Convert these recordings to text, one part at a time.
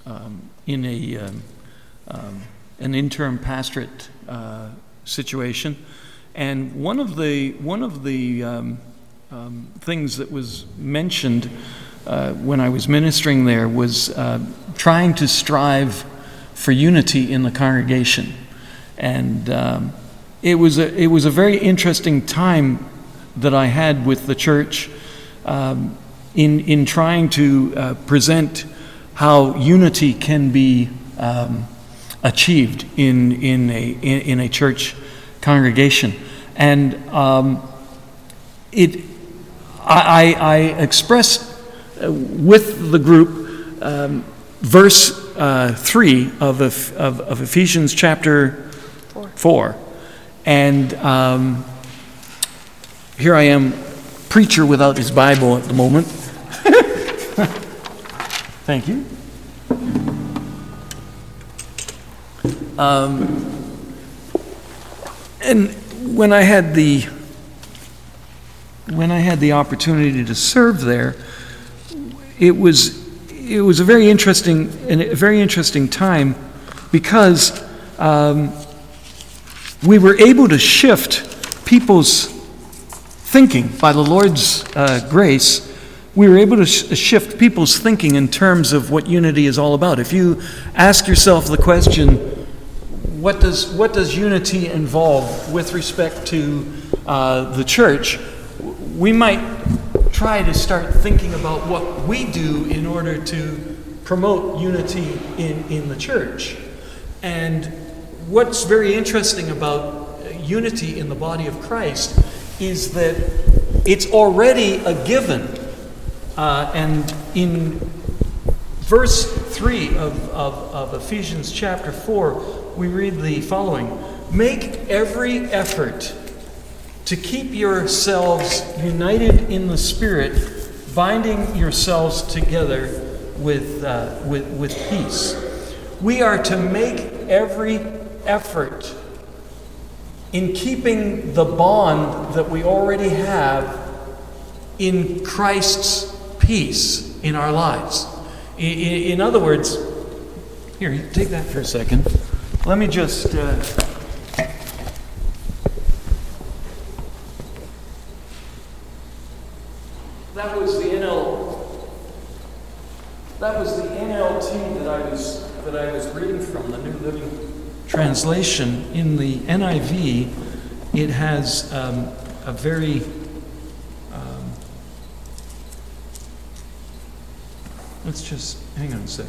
in an interim pastorate situation, and one of the things that was mentioned when I was ministering there was trying to strive for unity in the congregation, and it was a very interesting time that I had with the church in trying to present how unity can be achieved in a church congregation, and I expressed with the group verse 3 of Ephesians chapter 4, and here I am, preacher without his Bible at the moment. Thank you. And when I had the opportunity to serve there, it was a very interesting time, because we were able to shift people's thinking by the Lord's grace. We were able to shift people's thinking in terms of what unity is all about. If you ask yourself the question, what does unity involve with respect to the church, we might try to start thinking about what we do in order to promote unity in the church. And what's very interesting about unity in the body of Christ is that it's already a given. And in verse 3 of Ephesians chapter 4, we read the following: "Make every effort to keep yourselves united in the Spirit, binding yourselves together with peace." We are to make every effort in keeping the bond that we already have in Christ's peace in our lives. In other words, here, you take that for a second. Let me just that was the NLT that I was reading from, the New Living Translation. In the NIV, it has a very let's just hang on a second.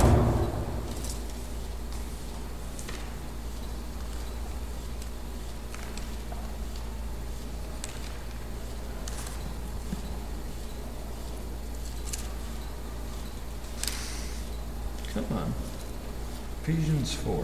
Come on. Ephesians 4,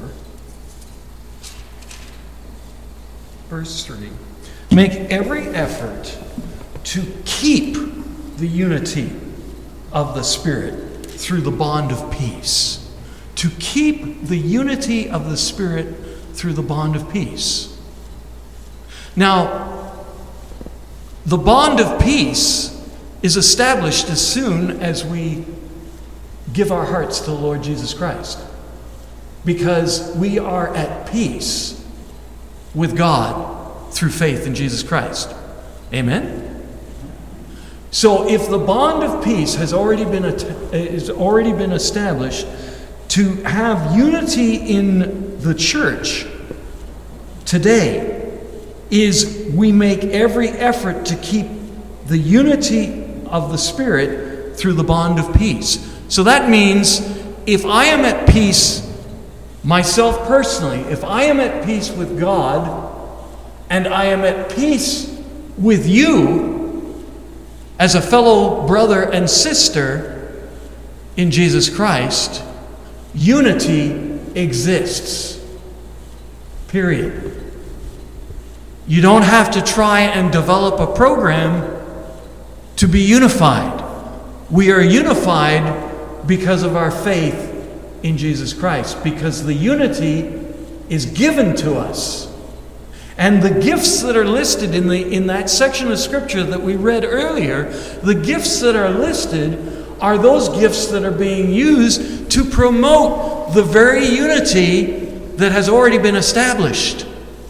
verse 3. Make every effort to keep the unity of the Spirit through the bond of peace. To keep the unity of the Spirit through the bond of peace. Now, the bond of peace is established as soon as we give our hearts to the Lord Jesus Christ, because we are at peace with God through faith in Jesus Christ. Amen? So if the bond of peace has already been established, to have unity in the church today is we make every effort to keep the unity of the Spirit through the bond of peace. So that means if I am at peace myself personally, if I am at peace with God, and I am at peace with you as a fellow brother and sister in Jesus Christ, unity exists. Period. You don't have to try and develop a program to be unified. We are unified because of our faith in Jesus Christ, because the unity is given to us. And the gifts that are listed in that section of Scripture that we read earlier, the gifts that are listed are those gifts that are being used to promote the very unity that has already been established.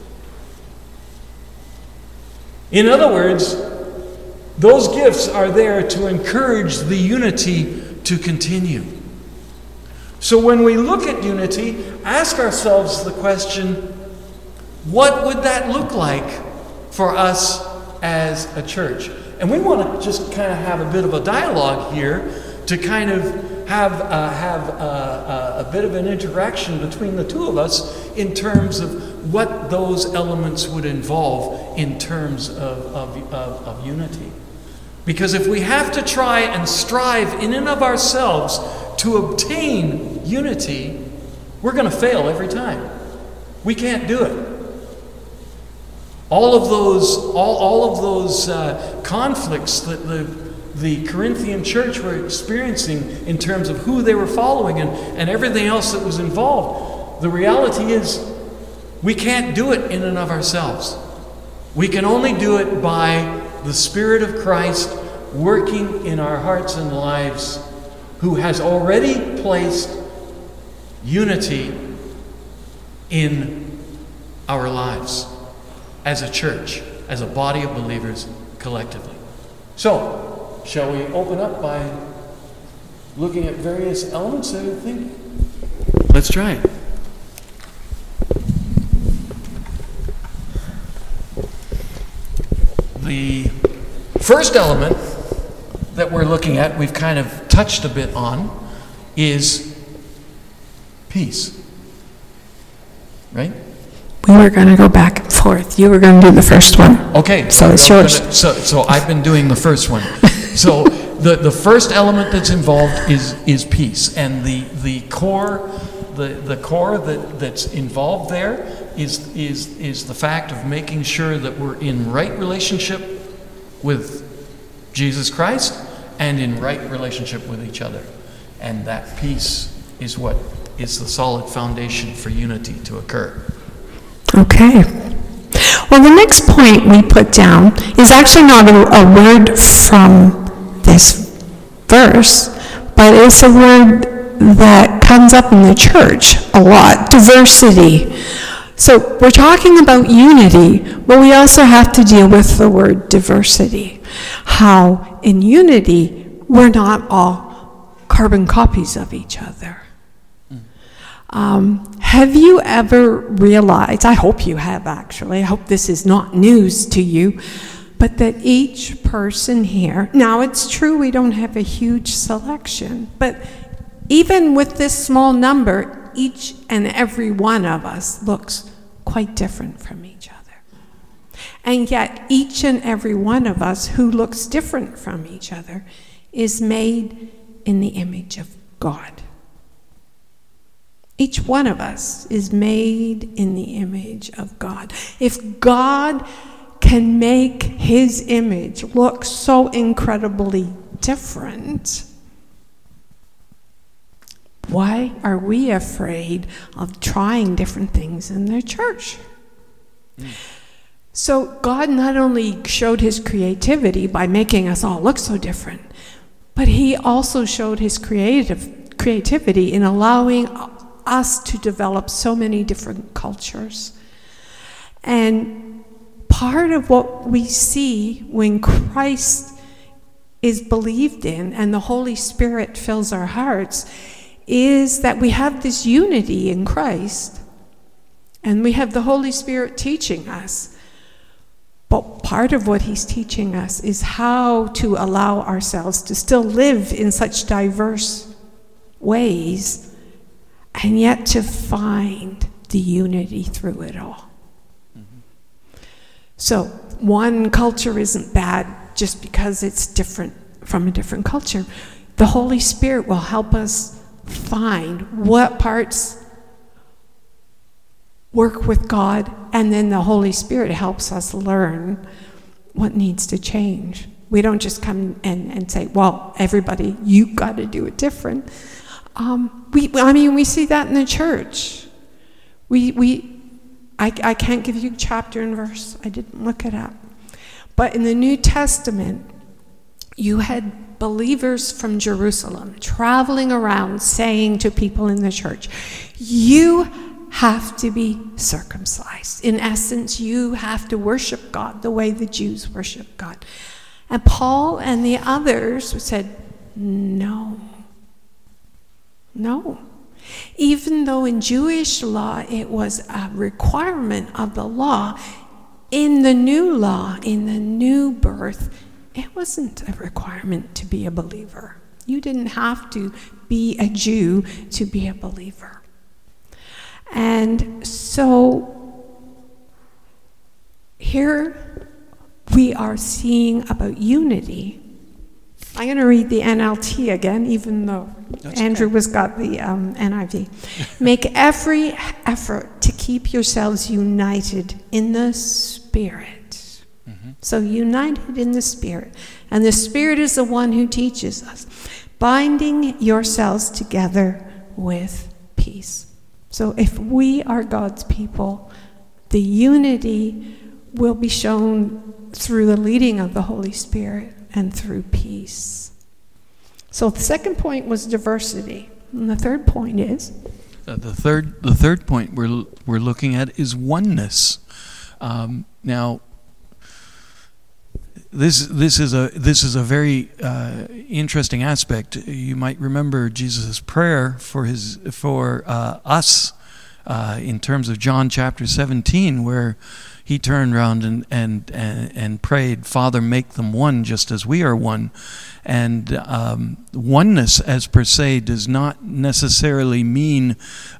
In other words, those gifts are there to encourage the unity to continue. So when we look at unity, ask ourselves the question, what would that look like for us as a church? And we want to just kind of have a bit of a dialogue here to kind of have a bit of an interaction between the two of us in terms of what those elements would involve in terms of unity. Because if we have to try and strive in and of ourselves to obtain unity, we're going to fail every time. We can't do it. All of those conflicts that the Corinthian church were experiencing in terms of who they were following and everything else that was involved, the reality is we can't do it in and of ourselves. We can only do it by the Spirit of Christ working in our hearts and lives, who has already placed unity in our lives as a church, as a body of believers collectively. So, shall we open up by looking at various elements, I think? Let's try it. The first element that we're looking at, we've kind of touched a bit on, is peace. Right? We were going to go back and forth. You were going to do the first one. Okay. So it's yours. So I've been doing the first one. So the first element that's involved is peace. And the core that's involved there is the fact of making sure that we're in right relationship with Jesus Christ and in right relationship with each other. And that peace is what is the solid foundation for unity to occur. Okay. Well, the next point we put down is actually not a word from this verse, but it's a word that comes up in the church a lot: diversity. So we're talking about unity, but we also have to deal with the word diversity. How in unity, we're not all carbon copies of each other. Have you ever realized, I hope you have actually, I hope this is not news to you, but that each person here, now it's true we don't have a huge selection, but even with this small number, each and every one of us looks quite different from each other. And yet each and every one of us who looks different from each other is made in the image of God. Each one of us is made in the image of God. If God can make his image look so incredibly different, why are we afraid of trying different things in the church? So God not only showed his creativity by making us all look so different, but he also showed his creativity in allowing us to develop so many different cultures. And part of what we see when Christ is believed in and the Holy Spirit fills our hearts is that we have this unity in Christ and we have the Holy Spirit teaching us. But part of what he's teaching us is how to allow ourselves to still live in such diverse ways and yet to find the unity through it all. Mm-hmm. So one culture isn't bad just because it's different from a different culture. The Holy Spirit will help us find what parts work with God, and then the Holy Spirit helps us learn what needs to change. We don't just come and say, well, everybody, you got to do it different. We see that in the church. I can't give you chapter and verse. I didn't look it up. But in the New Testament, you had believers from Jerusalem traveling around saying to people in the church, you have to be circumcised. In essence, you have to worship God the way the Jews worship God. And Paul and the others said, no. Even though in Jewish law it was a requirement of the law, in the new law, in the new birth, it wasn't a requirement to be a believer. You didn't have to be a Jew to be a believer. And so here we are seeing about unity. I'm going to read the NLT again, even though Andrew has got the NIV. Make every effort to keep yourselves united in the Spirit. Mm-hmm. So united in the Spirit. And the Spirit is the one who teaches us. Binding yourselves together with peace. So if we are God's people, the unity will be shown through the leading of the Holy Spirit and through peace. So the second point was diversity. And the third point is? The third point we're looking at is oneness. Now, this is a very interesting aspect. You might remember Jesus' prayer for us in terms of John chapter 17, where he turned around and prayed, Father, make them one just as we are one. And oneness as per se does not necessarily mean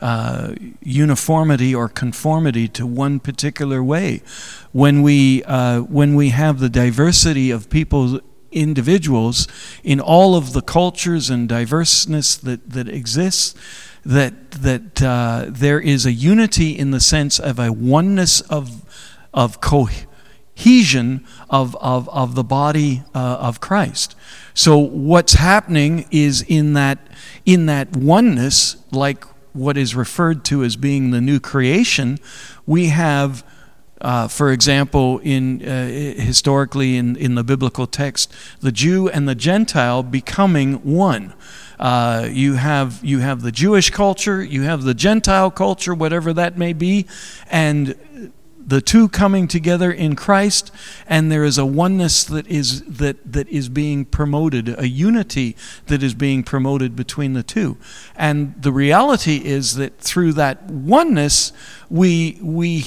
uniformity or conformity to one particular way. When we have the diversity of people, individuals in all of the cultures and diverseness that exists, that there is a unity in the sense of a oneness of cohesion of the body of Christ. So what's happening is in that oneness, like what is referred to as being the new creation, we have, for example, historically in the biblical text, the Jew and the Gentile becoming one. You have the Jewish culture, you have the Gentile culture, whatever that may be, and the two coming together in Christ, and there is a oneness that is being promoted, a unity that is being promoted between the two. And the reality is that through that oneness, we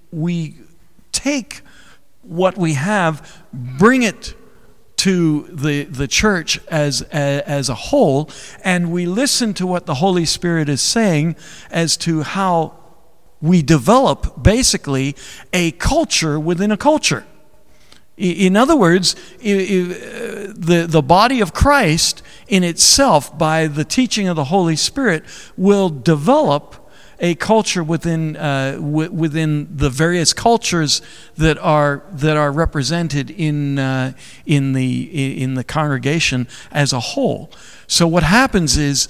take what we have, bring it to the church as a whole, and we listen to what the Holy Spirit is saying as to how we develop basically a culture within a culture. In other words, the body of Christ in itself, by the teaching of the Holy Spirit, will develop a culture within the various cultures that are represented in the congregation as a whole. So what happens is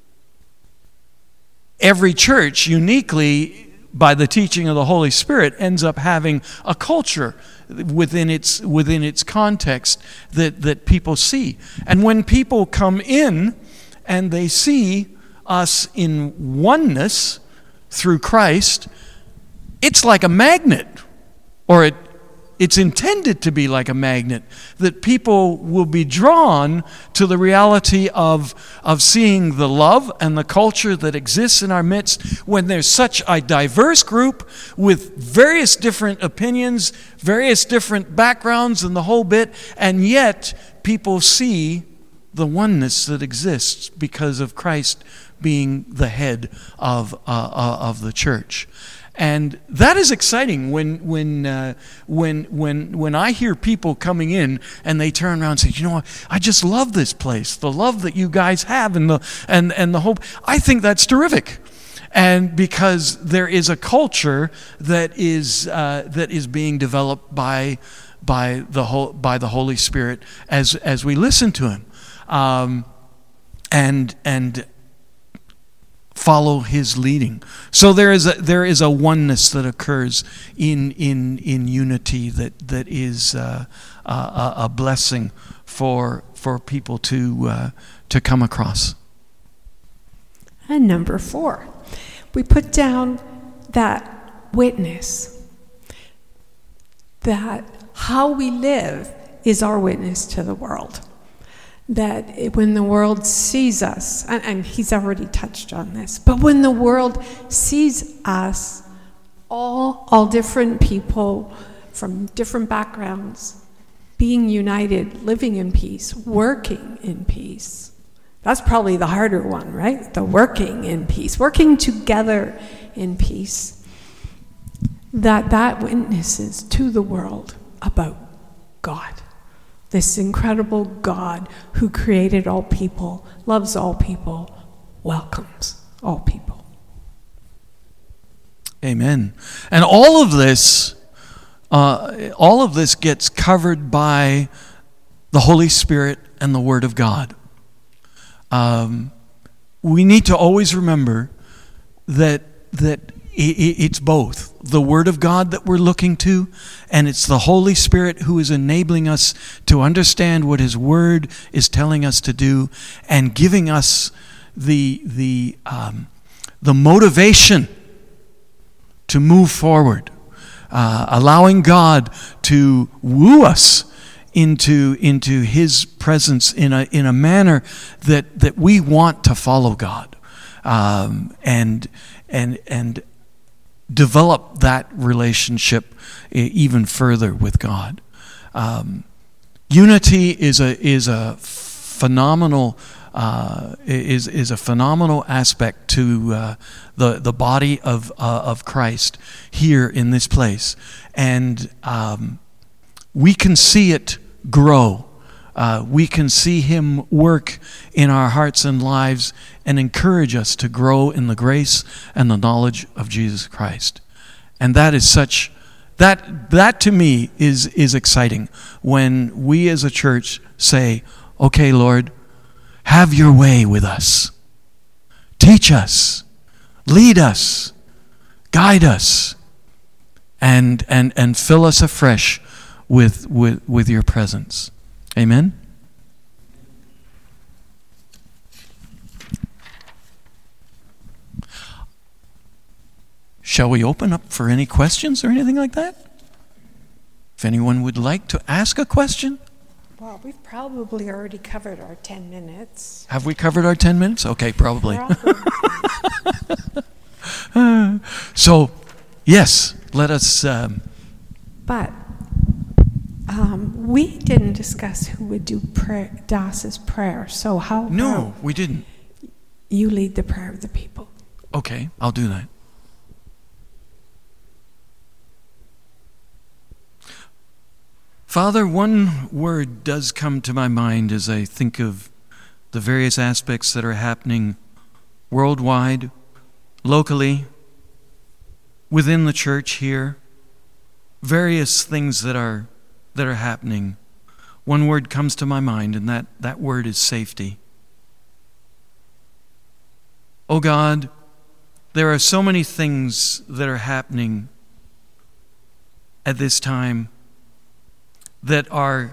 every church uniquely, by the teaching of the Holy Spirit, ends up having a culture within its context that people see. And when people come in and they see us in oneness through Christ, it's like a magnet, or it's intended to be like a magnet, that people will be drawn to the reality of seeing the love and the culture that exists in our midst when there's such a diverse group with various different opinions, various different backgrounds and the whole bit, and yet people see the oneness that exists because of Christ being the head of the church. And that is exciting when I hear people coming in and they turn around and say, you know what, I just love this place, the love that you guys have and the hope. I think that's terrific. And because there is a culture that is being developed by the Holy Spirit as we listen to Him, and follow his leading. So there is a oneness that occurs in unity that is a blessing for people to come across. And number 4, we put down that witness, that how we live is our witness to the world. That when the world sees us, and he's already touched on this, but when the world sees us, all different people from different backgrounds, being united, living in peace, working in peace. That's probably the harder one, right? The working in peace, working together in peace. That witnesses to the world about God. This incredible God who created all people, loves all people, welcomes all people. Amen. And all of this gets covered by the Holy Spirit and the Word of God. We need to always remember that it's both the Word of God that we're looking to, and it's the Holy Spirit who is enabling us to understand what His Word is telling us to do, and giving us the motivation to move forward, allowing God to woo us into His presence in a manner that we want to follow God, and develop that relationship even further with God. Unity is a phenomenal aspect to the body of Christ here in this place, and we can see it grow. We can see Him work in our hearts and lives and encourage us to grow in the grace and the knowledge of Jesus Christ. And that is that to me is exciting when we as a church say, okay, Lord, have your way with us. Teach us, lead us, guide us, and fill us afresh with your presence. Amen? Shall we open up for any questions or anything like that? If anyone would like to ask a question? Well, we've probably already covered our 10 minutes. Have we covered our 10 minutes? Okay, probably. So, yes, let us... But we didn't discuss who would do Das's prayer. So how... No, we didn't. You lead the prayer of the people. Okay, I'll do that. Father, one word does come to my mind as I think of the various aspects that are happening worldwide, locally, within the church here, various things that are happening. One word comes to my mind, and that word is safety. Oh God, there are so many things that are happening at this time that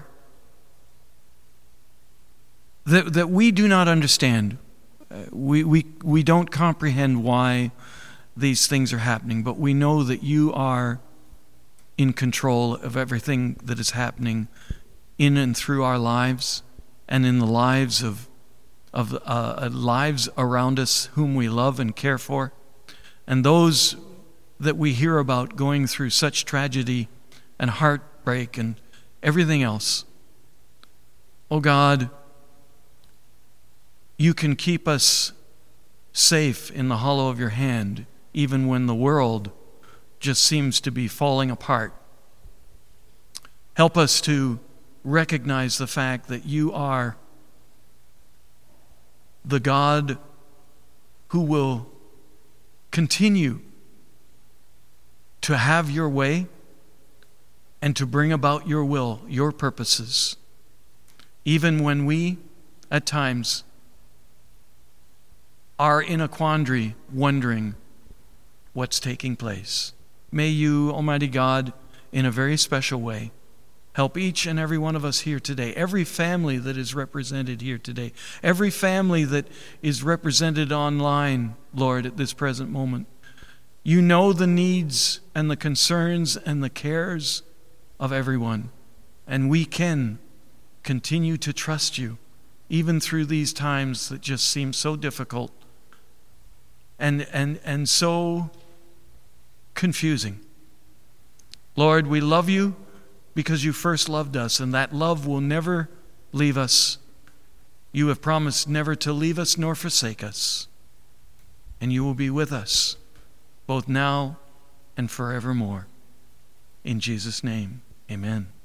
we do not understand. We don't comprehend why these things are happening, but we know that you are in control of everything that is happening in and through our lives and in the lives of lives around us whom we love and care for, and those that we hear about going through such tragedy and heartbreak and everything else. Oh God, you can keep us safe in the hollow of your hand, even when the world just seems to be falling apart. Help us to recognize the fact that you are the God who will continue to have your way and to bring about your will, your purposes, even when we, at times, are in a quandary, wondering what's taking place. May you, Almighty God, in a very special way, help each and every one of us here today, every family that is represented here today, every family that is represented online, Lord, at this present moment. You know the needs and the concerns and the cares of everyone, and we can continue to trust you, even through these times that just seem so difficult and so confusing. Lord, we love you because you first loved us, and that love will never leave us. You have promised never to leave us nor forsake us, and you will be with us both now and forevermore. In Jesus' name, amen.